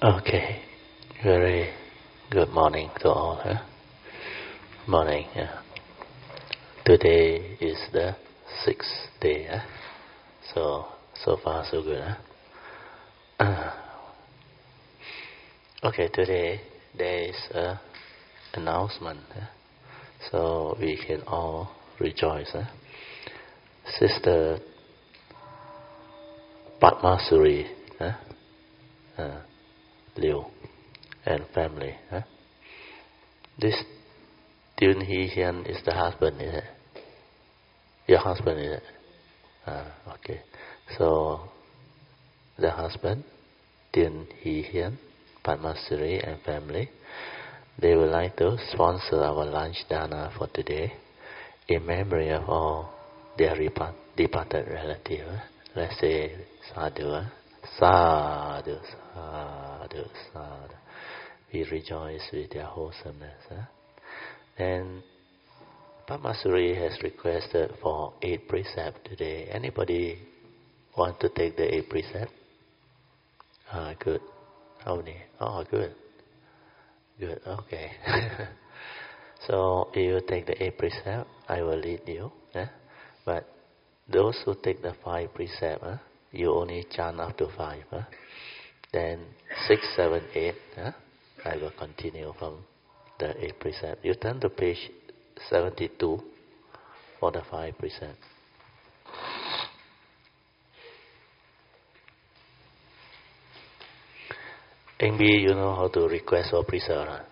Okay, very good morning to all. Huh? Morning. Today is the 6th day. So far so good. Okay, today there is a announcement, so we can all rejoice. Sister Padmasuri Liu and family. This Dun Hee Hian is the husband, is it? Your husband, is it? Okay. So the husband, Dun Hee Hian, Padmasuri and family, they would like to sponsor our lunch dana for today in memory of all their departed relatives. Let's say sadhu, sadhu, sadhu, sadhu. We rejoice with their wholesomeness. And Padmasuri has requested for 8 precepts today. Anybody want to take the 8 precepts? Good. How many? Oh, good. Good, okay. So if you take the 8 precepts, I will lead you. But those who take the 5 precepts, you only chant up to 5. Then 6, 7, 8, I will continue from the 8 precepts. You turn to page 72 for the 5 precepts. Maybe you know how to request for precept.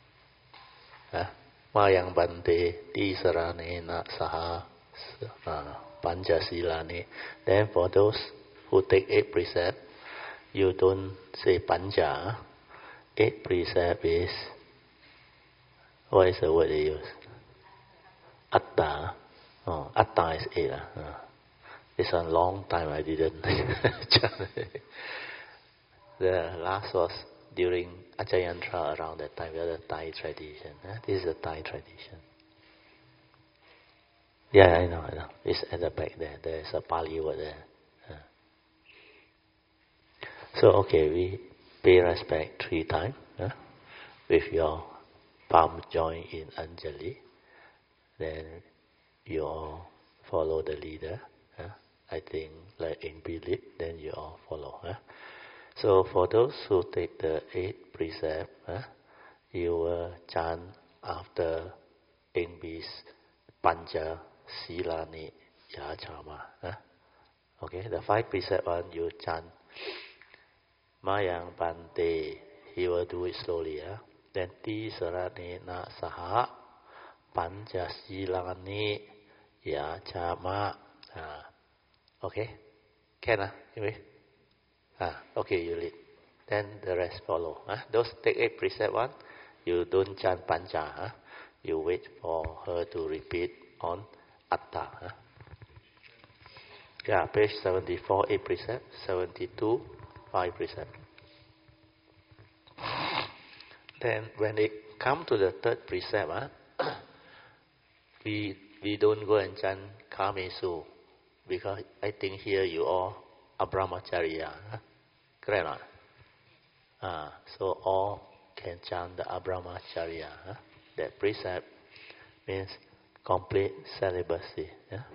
Mayang bante tisarane na saha panjasilane. Then for those who take 8 precepts, you don't say panja. 8 precepts is, what is the word they use? Atta. Oh, atta is 8. It's a long time I didn't. The last was during Ajayantra around that time. We had a Thai tradition. This is a Thai tradition. Yeah, I know. It's at the back there. There's a Pali word there. So, okay, we pay respect 3 times with your palm joined in Anjali. Then you all follow the leader. I think like in Bilip, then you all follow. So for those who take the 8 precepts, you will chant after English Panja Silani Yachama. Okay, the 5 precepts one you chant Mayang Bante. He will do it slowly. Then Ti Sarane Na Saha Panja Silani Yachama. Okay, can anyway. Okay, you lead. Then the rest follow. Those take 8 precept one, you don't chant panja. You wait for her to repeat on atta. Yeah, page 74, 8 precept, 72, 5 precept. Then when it come to the 3rd precept, we don't go and chant Kamesu, because I think here you all are brahmacharya. Correct? So all can chant the Abramacharya. That precept means complete celibacy.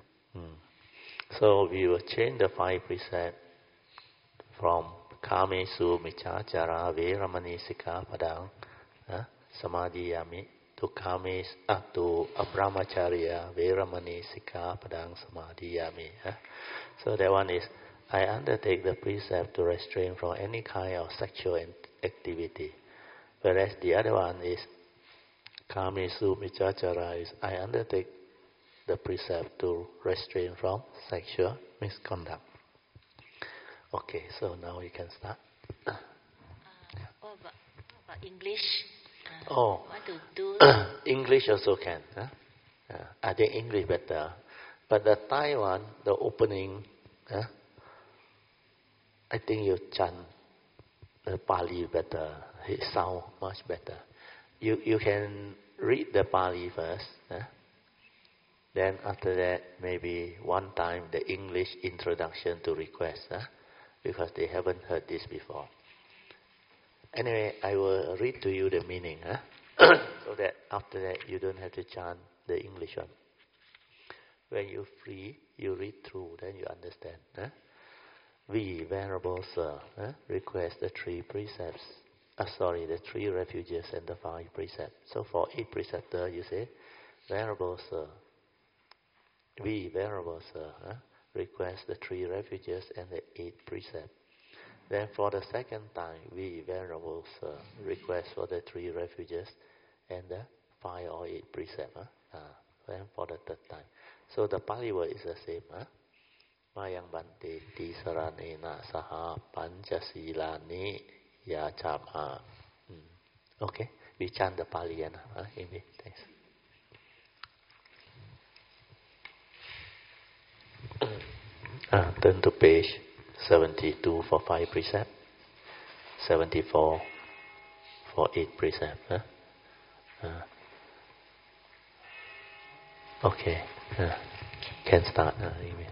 So we will change the 5 precepts from Kamesu Michachara Veramani Sikkhapadang Samadhiyami to to Abramacharya Veramani Sikkhapadang Samadhiyami. So that one is, I undertake the precept to restrain from any kind of sexual activity. Whereas the other one is Kamesu Michachara is, I undertake the precept to restrain from sexual misconduct. Okay, so now we can start. What about English? What to do? English also can. I think English better. But the Thai one, the opening, I think you chant the Pali better. It sounds much better. You can read the Pali first. Then after that, maybe one time the English introduction to request. Because they haven't heard this before. Anyway, I will read to you the meaning, so that after that you don't have to chant the English one. When you free, you read through, then you understand. We, Venerable Sir, request the 3 precepts. The 3 refuges and the 5 precepts. So for each preceptor, you say, Venerable Sir, we, Venerable Sir, request the 3 refuges and the 8 precepts. Then for the second time, we, Venerable Sir, request for the 3 refuges and the 5 or 8 precepts. Then for the third time. So the Pali word is the same. Mayang bante tisaranena saha panchasilani yachama. Okay, we chant the Pali again. Amy, thanks. Turn to page 72 for 5 precepts, 74 for 8 precepts. Okay, can start. Amy.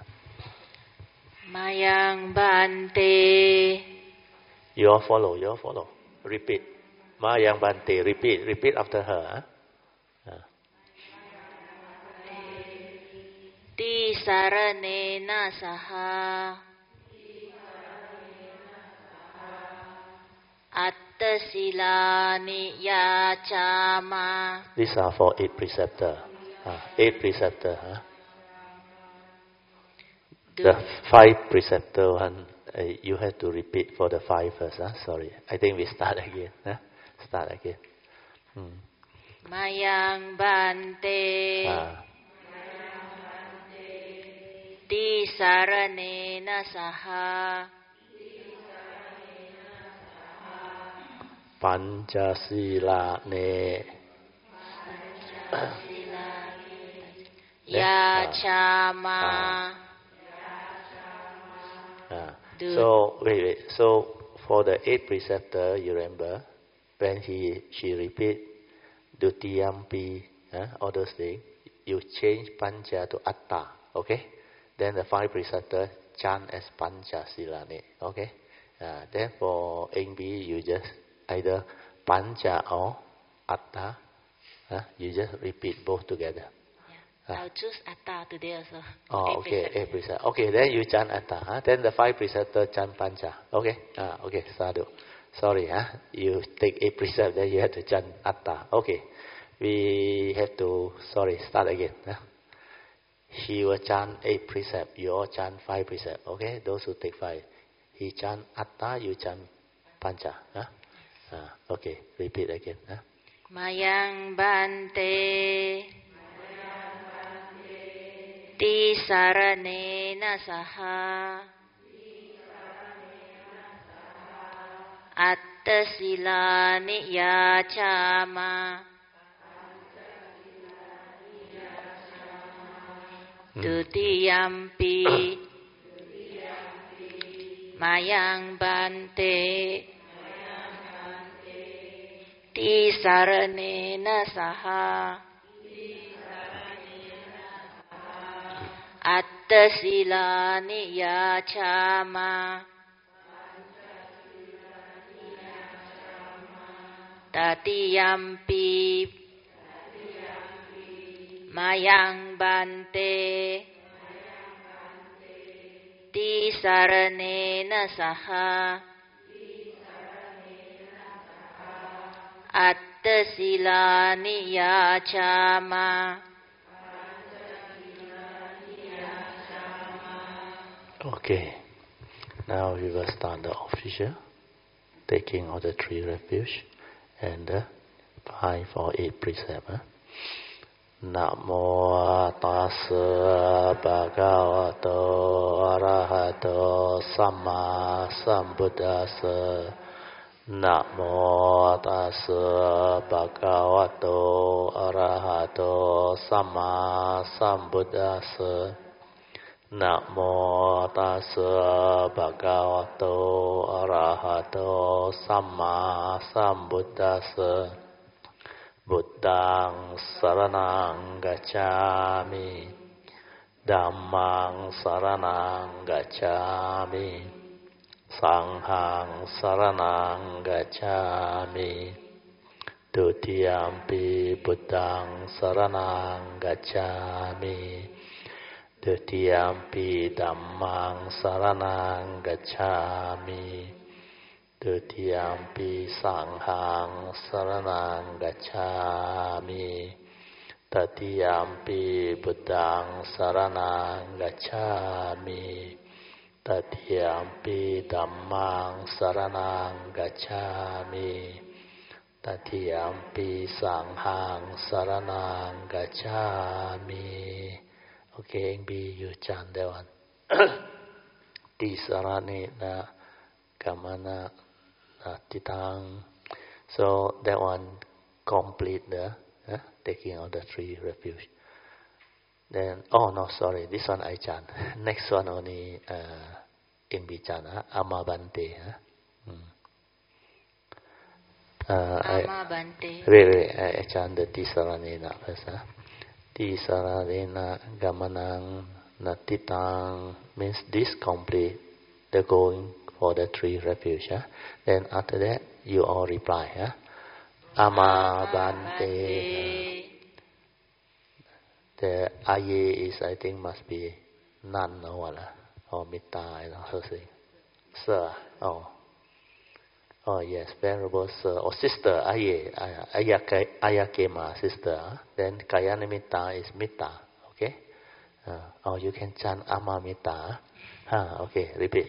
Mayang bante. You all follow. Repeat. Mayang bante. Repeat after her. Ti saranena saha attasilani yachama. These are for 8 preceptor. 8 preceptor. The 5 preceptor one, you have to repeat for the 5 first. Sorry, I think we start again. Start again. Mayang bante. Ti saranena saha Panchasilane yachama. So wait. So for the 8 preceptor, you remember when she repeat Dutiyampi, all those things, you change Pancha to Atta. Okay. Then the 5 preceptor chant as Panchasilane. Okay. Then for NB, you just either Pancha or Atta. You just repeat both together. I'll choose Atta today also. Okay, 8 precept. Okay, then you chant Atta. Then the 5 preceptor chant Pancha. Okay. Okay, sadhu. Sorry, you take 8 precept, then you have to chant Atta. Okay. We have to, start again. He will chant 8 precept, you all chant 5 precept. Okay, those who take 5. He chant Atta, you chant Pancha. Okay, repeat again. Mayang bante. Ti saranena saha attasilani yachama. Dutiyampi mayang bante. Ti saranena saha attasilani yachama. Tatiyampi mayang bante. Ti saranena saha attasilani yachama. Okay, now we will start the official, taking all the 3 refuge and the 5 or 8 precept. Namo tassa bhagavato arahato samma sambuddhassa. Namo tassa bhagavato arahato samma sambuddhassa. Namo tassa bhagavato arahato samma sambuddhassa. Buddhang saranang gacchami. Dhammang saranang gacchami. Sanghang saranang gacchami. Dutiyampi Buddhang saranang gacchami. Dutiyampi Dhammang saranang gacchami. Dutiyampi Sanghang saranang gacchami. Tatiyampi Buddhang saranang gacchami. Tatiyampi Dhammang saranang gacchami. Tatiyampi Sanghang saranang gacchami. Okay, Eng Bee, you chant that one. Tisaranena Kamana Natitang. So that one complete the taking of the three refuge. Then, oh no, sorry, this one I chant. Next one only Eng Bee chant, Amabante. Amabante. Wait, I chant the Tisaranena first. Tisaranena Gamanang Natitang means this complete the going for the three refuge. Then after that, you all reply. Amabante. The aye is, I think, must be none or mitta, I don't know how to say. Sir, oh yes, venerable sir or sister, aye, ayakema, sister. Then kayanamitta is mitta, okay? Or you can chant amamitta. Okay, repeat.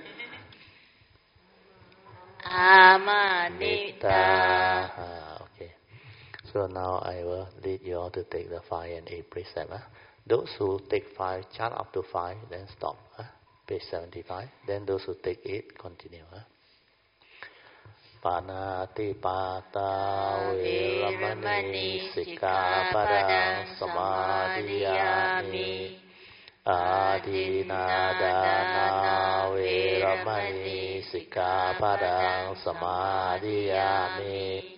Amanitta. Okay. So now I will lead you all to take the 5 and 8 precept. Those who take 5, chant up to 5, then stop. Page 75. Then those who take 8, continue. Panati pata veramani sikkhapadang samadhiyami. Adinadana veramani sikkhapadang samadhiyami.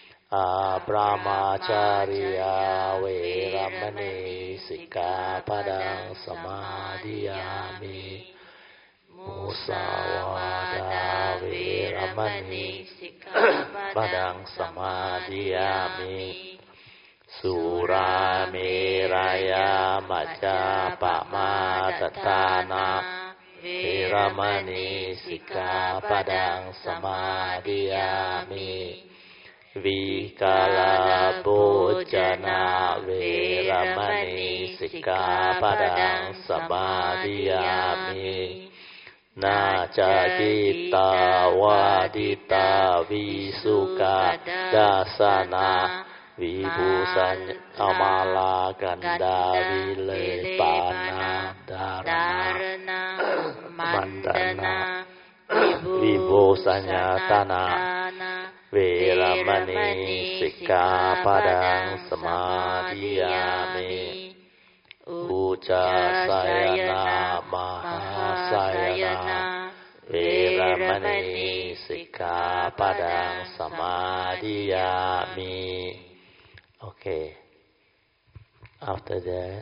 Brahmacharya veramani sikkhapadang samadhiyami. Musawada veramani sikkhapadang samadhiyami. Surameraya majapamadatthana veramani sikkhapadang samadhiyami. Vikala bhojana veramani sikkhapadang samadhiyami. Naca citta wadita visuka dasana. Vibhusan amala ganda vilepana dharana mandana. Vibhusanyatana veramani sikkhapadang samadhiyami. Ujjasayana mahasayana veramani sikkhapadang samadhiyami. Okay. After that,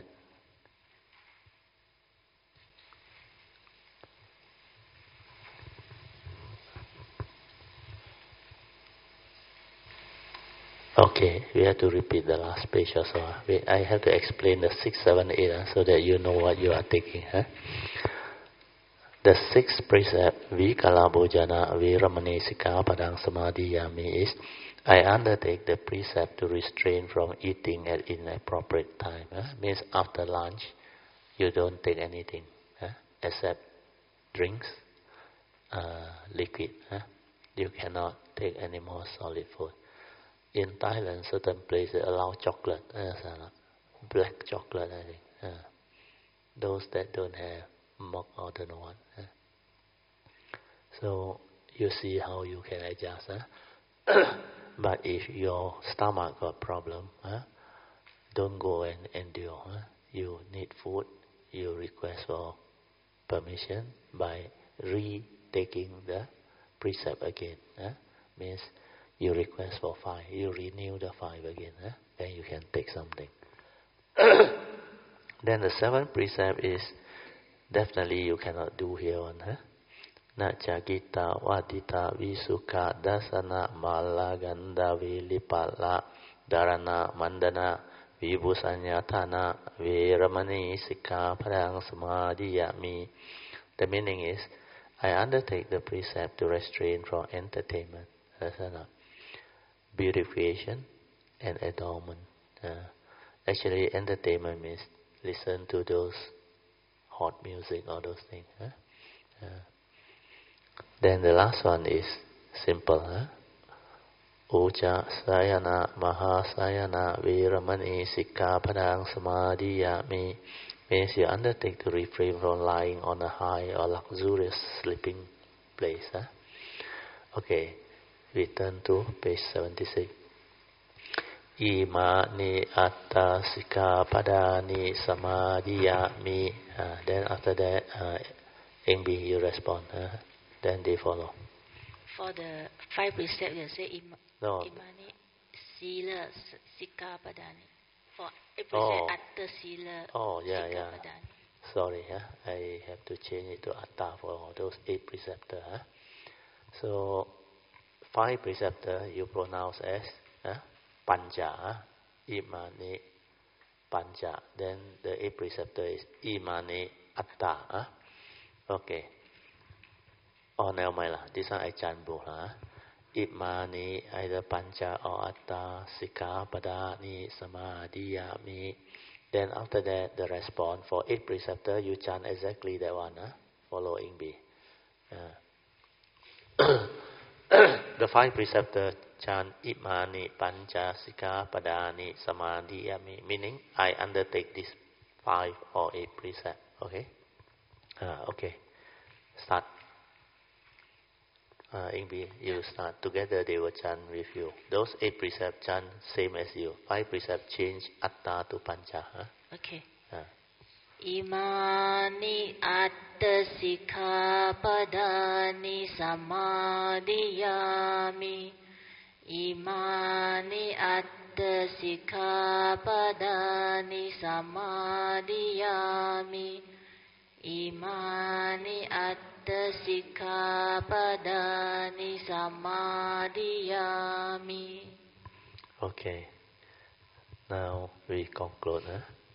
okay, we have to repeat the last page also. I have to explain the 6, 7, 8 so that you know what you are taking. The 6th precept, Vikala bhojana veramani sikkhapadang samadhiyami, is I undertake the precept to restrain from eating at inappropriate time. Means after lunch, you don't take anything except drinks, liquid. You cannot take any more solid food. In Thailand, certain places allow chocolate, black chocolate, I think. Those that don't have milk or don't know what. So you see how you can adjust. But if your stomach got problem, don't go and endure. You need food, you request for permission by retaking the precept again. Means you request for 5, you renew the 5 again, then you can take something. Then the 7th precept is definitely you cannot do here on. na cakita wadita visuka dasana malaganda vilipala dharana mandana vibhusanyatana veramani sikkhapadang samadhiyami. The meaning is, I undertake the precept to restrain from entertainment, dasana, beautification and adornment. Actually, entertainment means listen to those hot music, all those things. Then the last one is simple. Uca sayana mahasayana viramani sikkhapadang samadhiyami. Means you undertake to refrain from lying on a high or luxurious sleeping place. Okay, we turn to page 76. Imani atta sikkhapadani samadhiyami. Then after that, Engbi, you respond. Then they follow. For the 5 precepts, you say imani sila sikkhapadani. For every precept, atta sila sikkhapadani. Sorry, I have to change it to atta for those 8 precepts. So 5 precepts you pronounce as Pancha, Imani, Pancha. Then the 8 preceptor is Imani, Atta. Okay. Now mai là. This one I chant both. Imani, either Pancha or Atta, Sikkhapadani, Samadhiyami. Then after that, the response for 8 preceptor, you chant exactly that one. Follow Ingbi. The 5 preceptor chant Imani Pancha Sikkhapadani Samadhiyami, meaning I undertake these 5 or 8 precepts. Okay? Okay. Start. Ingbi, you start. Together they will chant with you. Those 8 precepts chant same as you. 5 precepts change Atta to Pancha. Okay. Imani atta sikkhapadani samadhiyami. Imani atta sikkhapadani samadhiyami. Imani atta sikkhapadani samadhiyami. Okay. Now we conclude.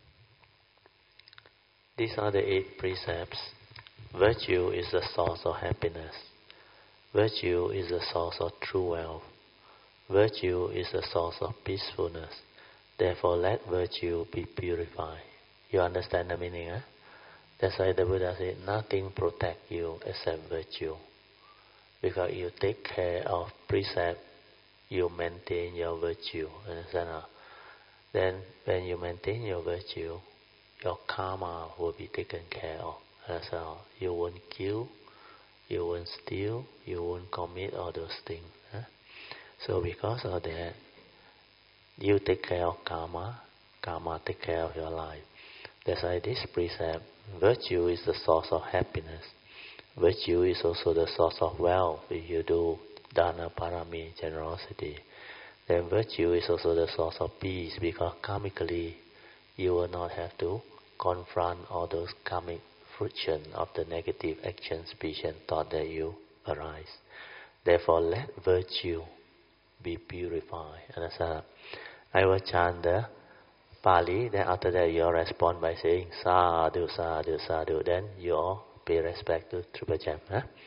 These are the 8 precepts. Virtue is the source of happiness. Virtue is the source of true wealth. Virtue is the source of peacefulness. Therefore, let virtue be purified. You understand the meaning? That's why the Buddha said, nothing protects you except virtue. Because you take care of precept, you maintain your virtue. Understand? Then, when you maintain your virtue, your karma will be taken care of. So you won't kill, you won't steal, you won't commit all those things. So because of that, you take care of karma, karma take care of your life. That's why this precept, virtue is the source of happiness. Virtue is also the source of wealth. If you do dana, parami, generosity, then virtue is also the source of peace, because karmically you will not have to confront all those karmic friction of the negative action, speech and thought that you arise. Therefore, let virtue be purified. Understand? I will chant the Pali, then after that you all respond by saying Sadhu, Sadhu, Sadhu. Then you all pay respect to Triple Jam.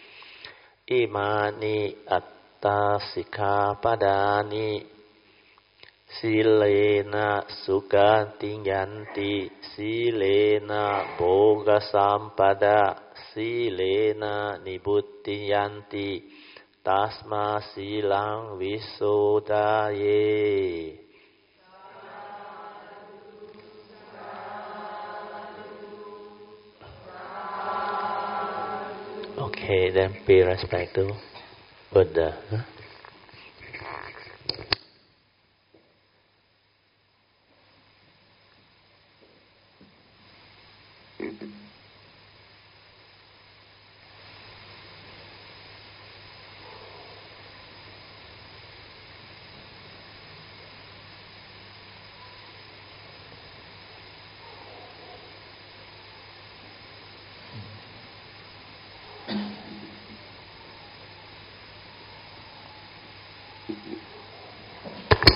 Imani atta sikkhapadani Silena sugantiyanti, silena bhoga sampada, silena nibbuttiyanti, tasma silang visodaye. Okay, then pay respect to Buddha.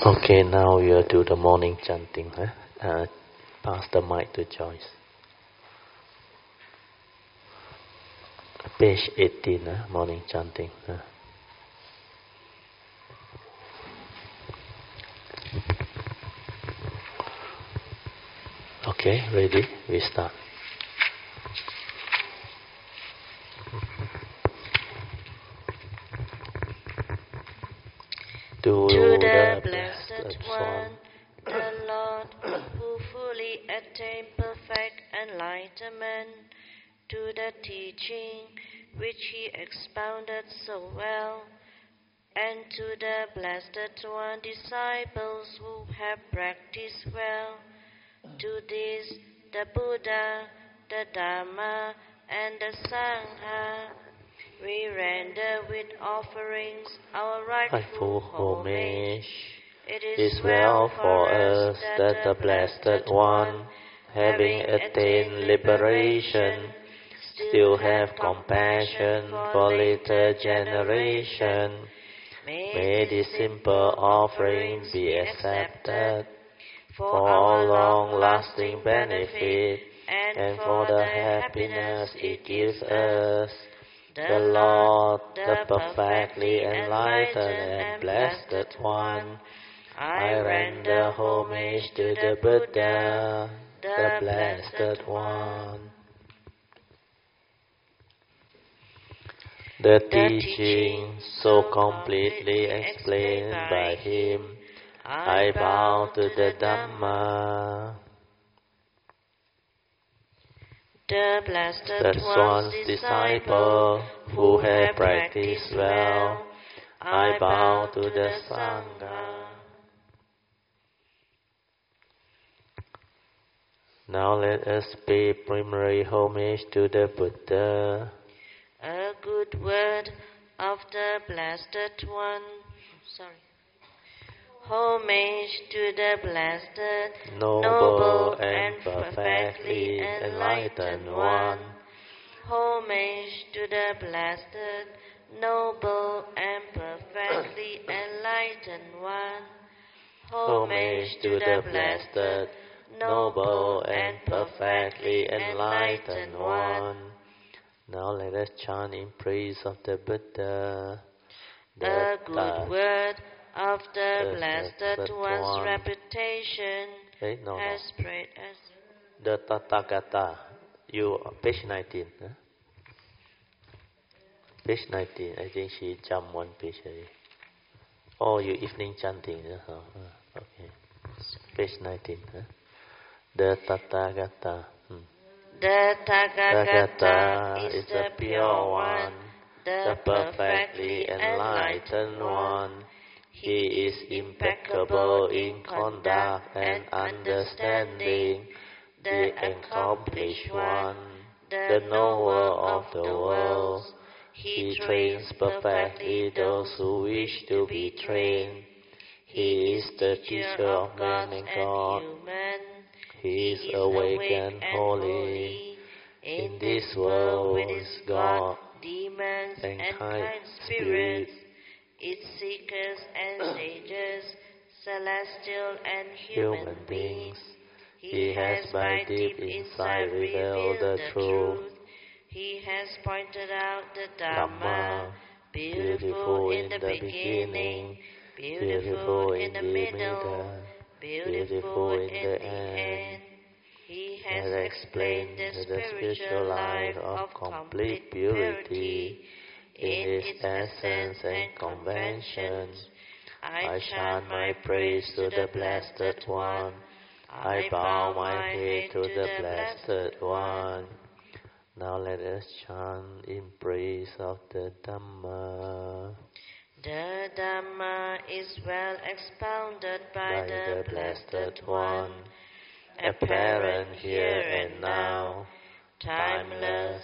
Okay, now we'll do the morning chanting. Pass the mic to Joyce. Page 18, morning chanting. Okay, ready? We start. To the Blessed One, the Lord, who fully attained perfect enlightenment, to the teaching which he expounded so well, and to the Blessed One disciples who have practiced well, to this the Buddha, the Dhamma, and the Sangha, we render with offerings our rightful homage. It is well for us that the Blessed One, having attained liberation, still have compassion for later generation. May this simple offering be accepted for our long-lasting benefit and for the happiness it gives us. The Lord, the perfectly enlightened and blessed One, I render homage to the Buddha, the Blessed One. The teaching so completely explained by him, I bow to the Dhamma. The Blessed One's disciple, who have practiced well, I bow to the Sangha. Now let us pay primary homage to the Buddha. A good word of the Blessed One. Homage to the Blessed, noble and perfectly enlightened One. Homage to the Blessed, noble and perfectly enlightened One. Homage to the Blessed, noble and perfectly enlightened One. Now let us chant in praise of the Buddha. The good word of the Blessed One's reputation has spread as the Tathagata. You page 19. Page 19. I think she jumped one page already. Oh, you evening chanting. Okay. Page 19. The Tathagata. The Tathagata is the pure one, the perfectly enlightened one. He is impeccable in conduct and understanding, the accomplished one, the knower of the world. He trains perfectly those who wish to be trained. He is the teacher of man and God. He is awake and holy. In this world with God, demons and kind spirits, its seekers and sages, celestial and human beings. He has by deep insight revealed the truth. He has pointed out the Dhamma, beautiful in the beginning, beautiful in the middle, beautiful in the end. He has explained the spiritual life of complete purity in its essence and conventions. I chant my praise to the Blessed One. I bow my head to the Blessed One. Now let us chant in praise of the Dhamma. The Dhamma is well expounded by the Blessed One, apparent here and now, timeless,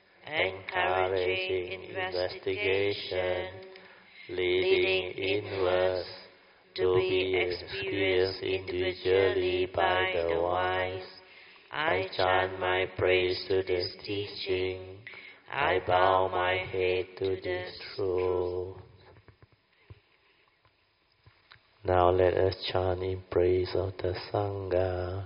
encouraging investigation, leading inwards, to be experienced individually by the wise. I chant my praise to this teaching. I bow my head to this truth. Now let us chant in praise of the Sangha.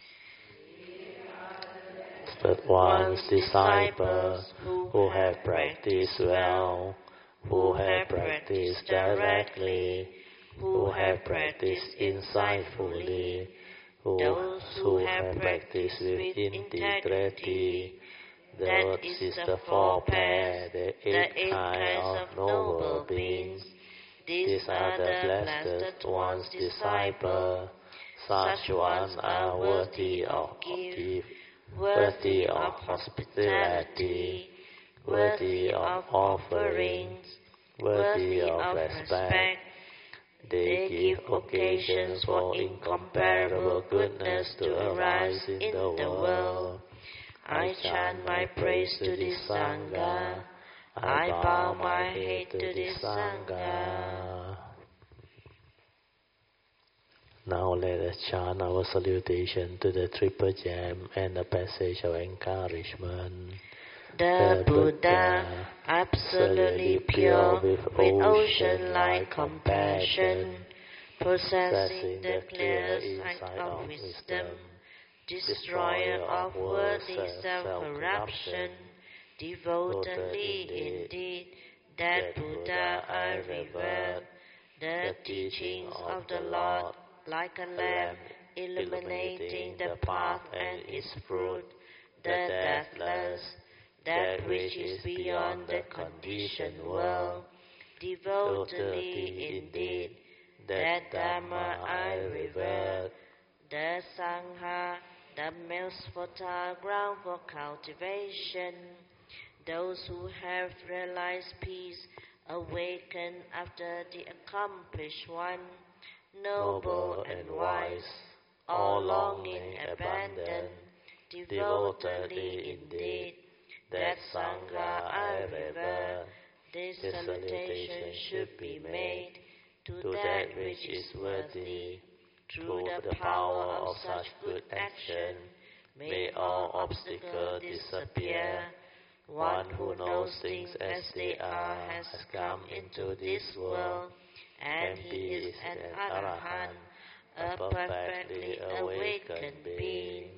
But one's disciples who have practiced well, who have practiced directly, who have practiced insightfully, those who have practiced with integrity. That is the four pair, the eight kinds of noble beings. These are the blessed one's disciples. Such ones are worthy of gift, worthy of hospitality, worthy of offerings, worthy of respect. They give occasions for incomparable goodness to arise in the world. I chant my praise to this Sangha. I bow my head to this Sangha. Now let us chant our salutation to the Triple Gem and the passage of encouragement. The Buddha, absolutely pure, with ocean-like compassion, possessing the clear sight of wisdom, destroyer of worldly self-corruption, devotedly indeed, that Buddha I revere. The teachings of the Lord, like a lamp illuminating the path and its fruit, the deathless, that which is beyond the conditioned world, devotedly indeed, that Dhamma I revere. The Sangha, the most fertile ground for cultivation. Those who have realized peace awaken after the accomplished one, noble and wise, all longing abandoned, devotedly indeed, that Sangha I revere. This salutation should be made to that which is worthy. Through the power of such good action, may all obstacles disappear. One who knows things as they are has come into this world, and he is an Arahant, a perfectly awakened being,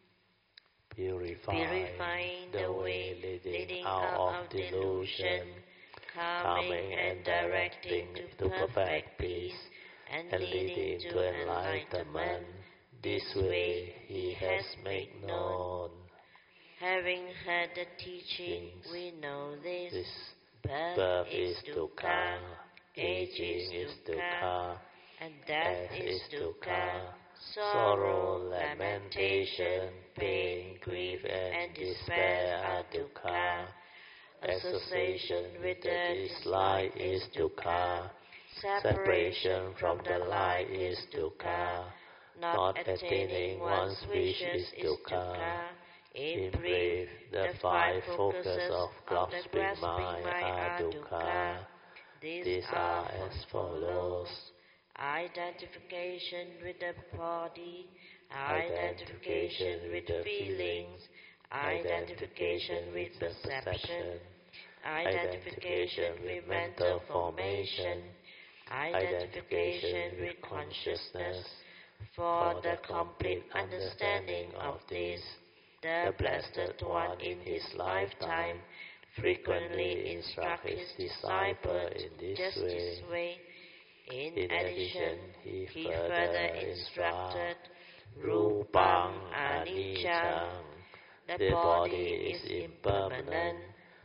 purifying the way leading out of delusion, calming and directing to perfect peace, and leading to enlightenment. This way he has made known. Having heard the teaching, we know this. Birth is dukkha, aging is dukkha, and death is dukkha. Sorrow, lamentation, pain, grief, and despair are dukkha. Association with the dislike is dukkha. Separation from the light is dukkha. Not attaining one's wish is dukkha. In brief, the five focuses of grasping mind are dukkha. These are as follows: identification with the body, identification with feelings, identification with perception, identification with mental formation, identification with consciousness. For the complete understanding of this, the Blessed One in his lifetime frequently instructs his disciple in this way. In addition, he further instructed Rupang Aniccang, the body is impermanent,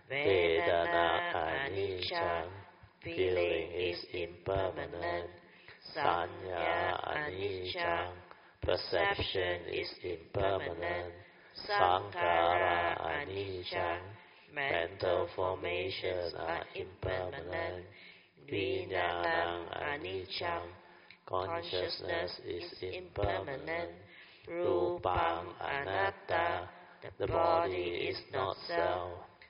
Vedana Aniccang, feeling is impermanent, Sanya Aniccang, perception is impermanent, Sankhara Aniccang, mental formations are impermanent, Vijnanam Aniccang, consciousness is impermanent, Rupam Anatta, the body is not self,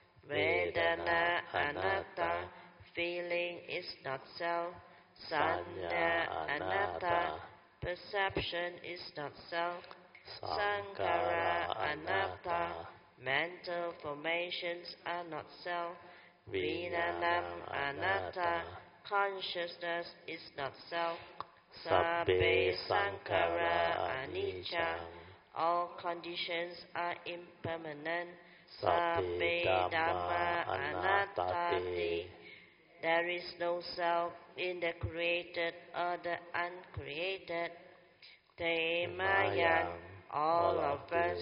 Vedana Anatta, feeling is not self, Sanya Anatta, perception is not self, Sankhara Anatta, mental formations are not self, Vijnanam Anatta, consciousness is not self, Sabbe sankhara anicca. All conditions are impermanent. Sabbe dhamma anattati. There is no self in the created or the uncreated. Temayang, all of us.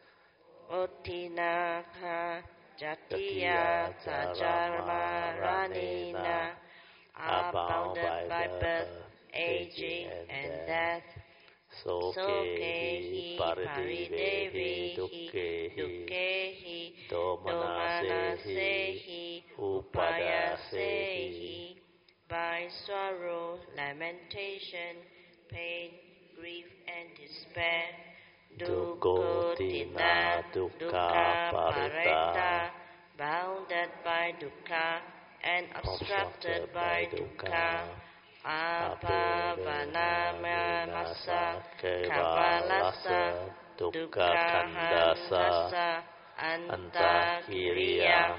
Uttinaka jatiya sajarma ranina are bounded by birth, aging, and death. Sokehi paridevehi dukkehi domanasehi upayasehi. By sorrow, lamentation, pain, grief, and despair. Dukkhotina dukkha parita, bounded by dukkha and obstructed by dukkha. Apavanamasa kavalasa dukkha antakiriya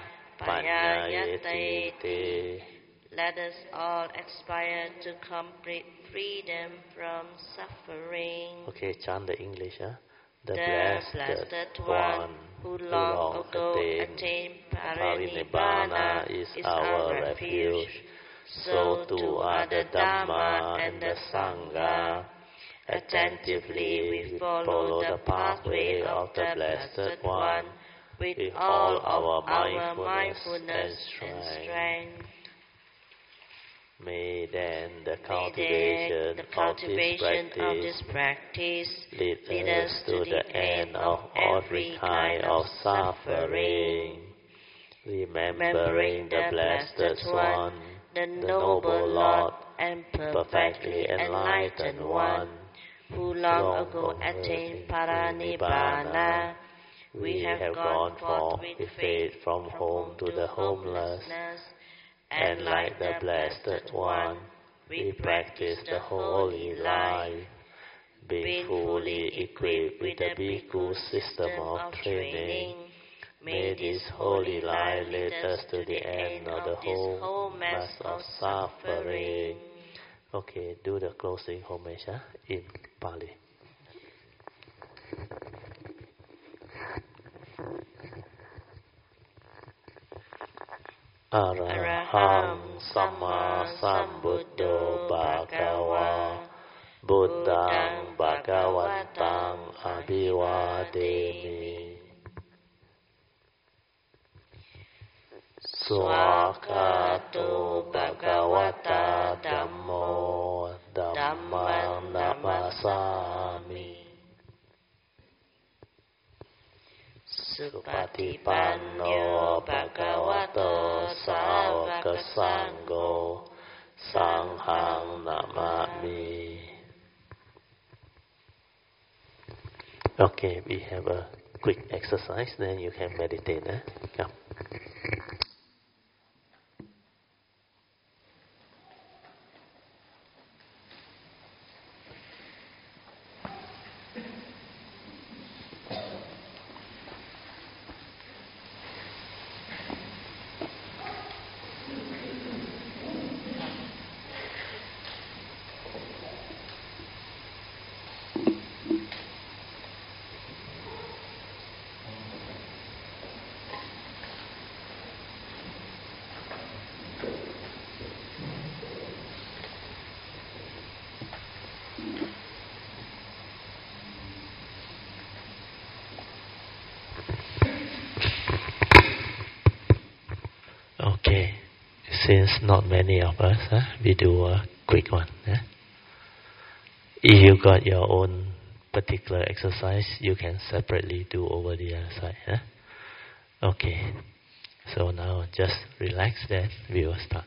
panyayate. Let us all aspire to complete freedom from suffering. Okay, chant the English, huh? The blessed one who long ago attained Parinibbana is our refuge. So too are the Dhamma and the Sangha. Attentively we follow the pathway of the Blessed One with all our mindfulness and strength. May then the cultivation of this practice lead us to the end of every kind of suffering. Remembering the Blessed One, the Noble Lord, and perfectly enlightened One, who long ago attained Paranibbana, we have gone forth with faith from home to the homeless. And like the Blessed One, we practice the holy life, being fully equipped with the Bhikkhu system of training. May this holy life lead us to the end of the whole mass of suffering. Okay, do the closing homage in Pali. Araham Samma Sambuddho Bhagava Buddhang Bhagavantang Abhivademi. Swakato Bhagavata Dhammo Dhammang Namasami. Supatipanno Bhagavato Sāvaka Sangho Sanghang Namami. Okay, we have a quick exercise, then you can meditate. Come. Okay, since not many of us, we do a quick one. If you got your own particular exercise, you can separately do over the other side. Okay, so now just relax, then we will start.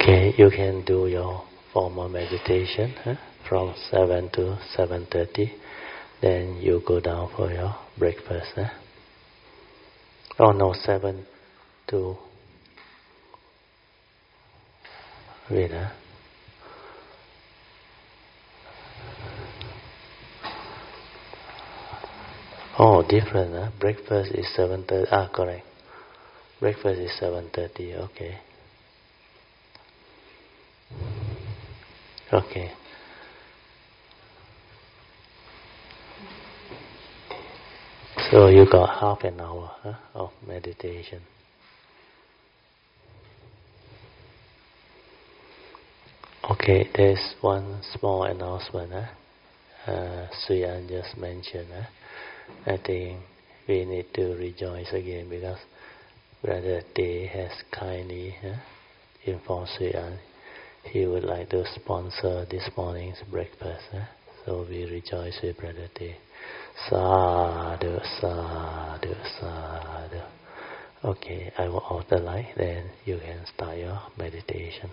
Okay, you can do your formal meditation from 7 to 7:30. Then you go down for your breakfast. Oh no, 7 to... Wait, Oh, different. Breakfast is 7:30. Correct. Breakfast is 7:30. Okay. Okay. So you got half an hour of meditation. Okay, there's one small announcement. Suyan just mentioned. I think we need to rejoice again because Brother Tay has kindly informed Suyan he would like to sponsor this morning's breakfast. So we rejoice with Brother Tay. Sadhu, sadhu, sadhu. Okay, I will off the light, then you can start your meditation.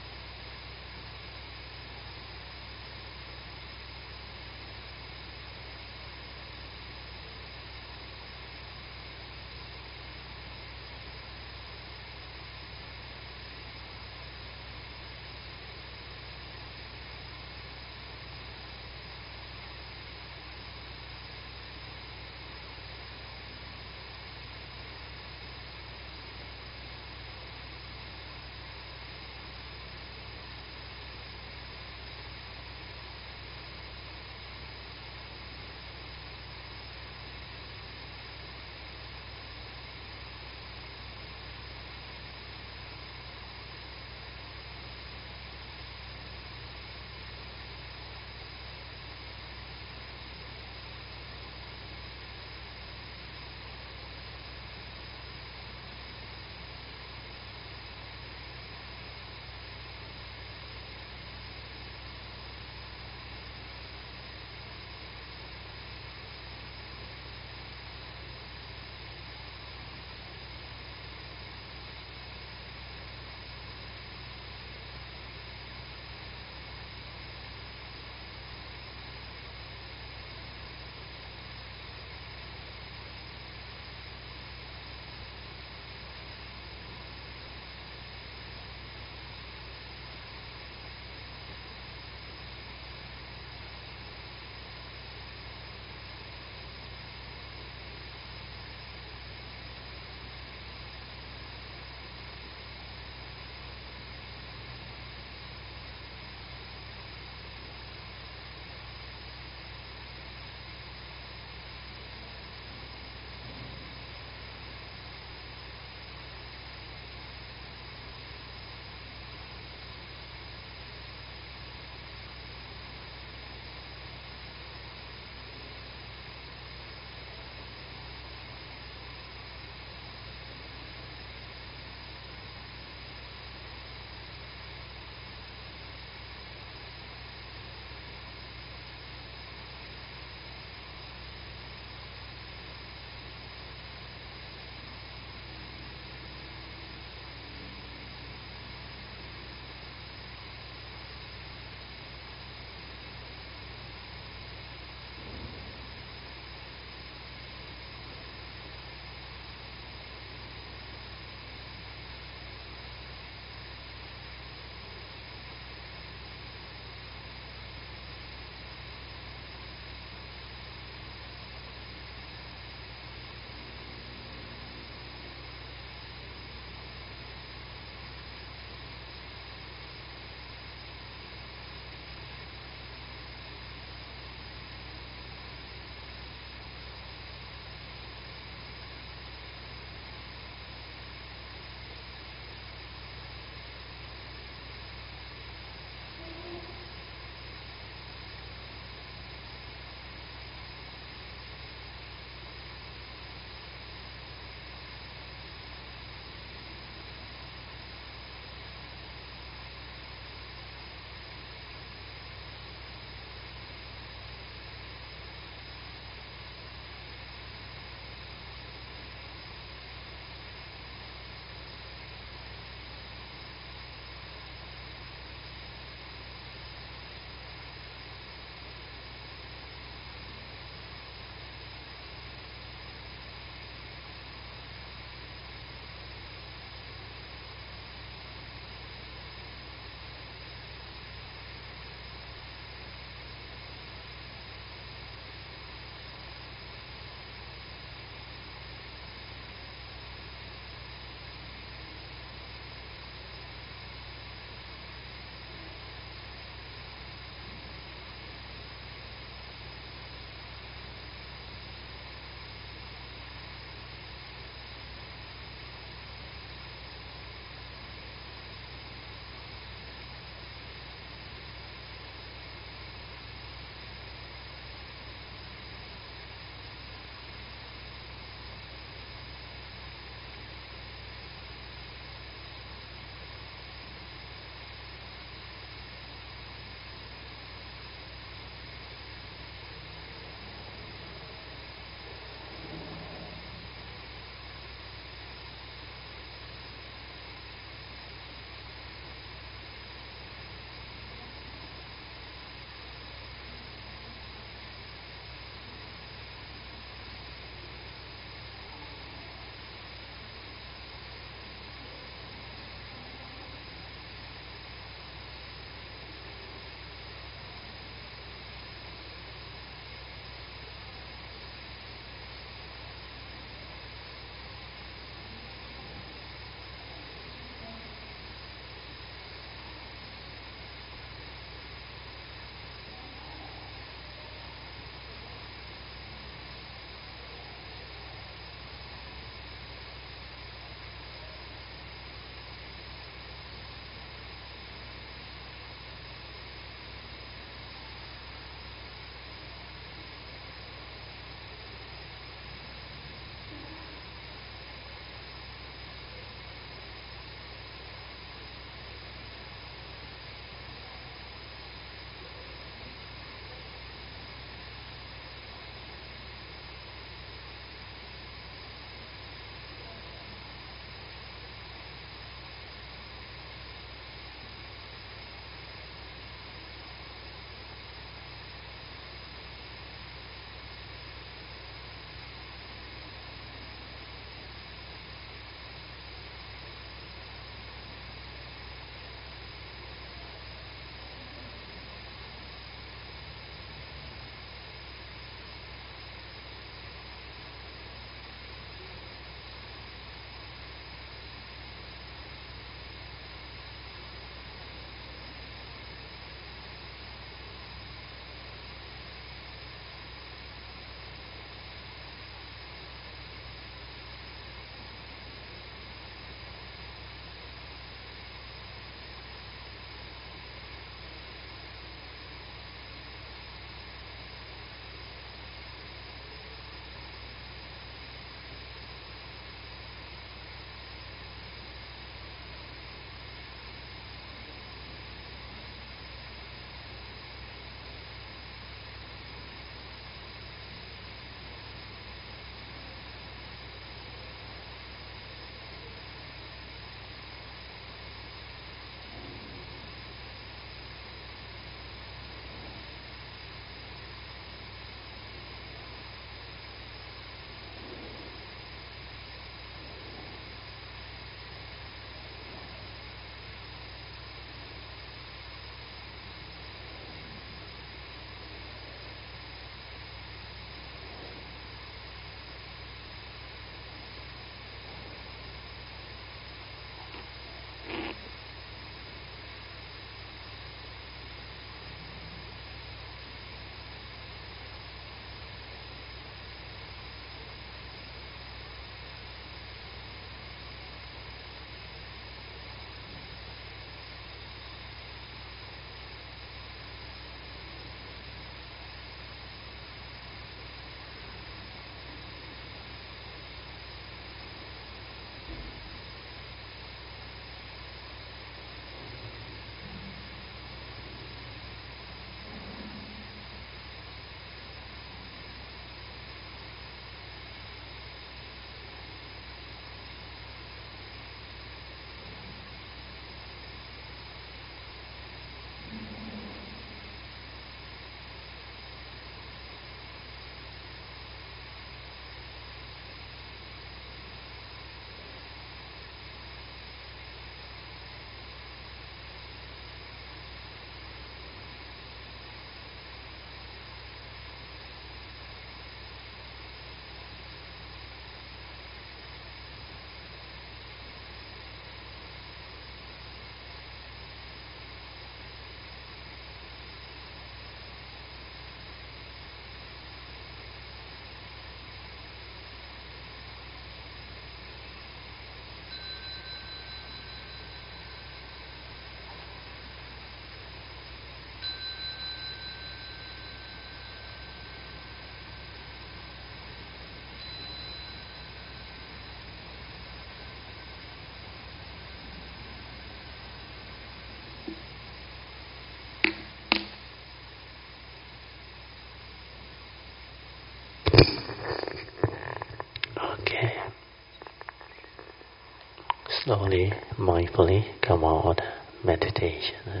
slowly, mindfully come out of the meditation.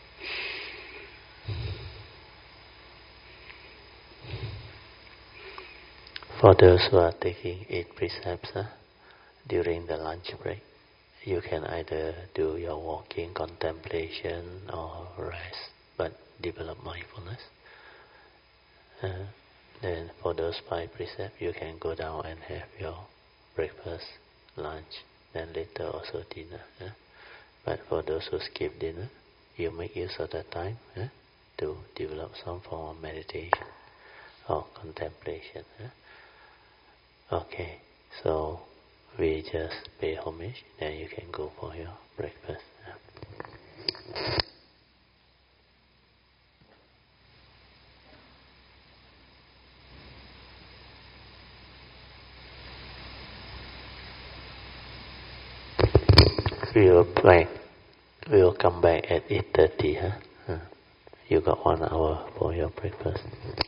For those who are taking 8 precepts during the lunch break, you can either do your walking, contemplation, or rest, but develop mindfulness. Then for those 5 precepts, you can go down and have your breakfast, lunch, then later also dinner. But for those who skip dinner, you make use of the time to develop some form of meditation or contemplation. Okay, so we just pay homage, then you can go for your breakfast. We will come back at 8:30. You got 1 hour for your breakfast.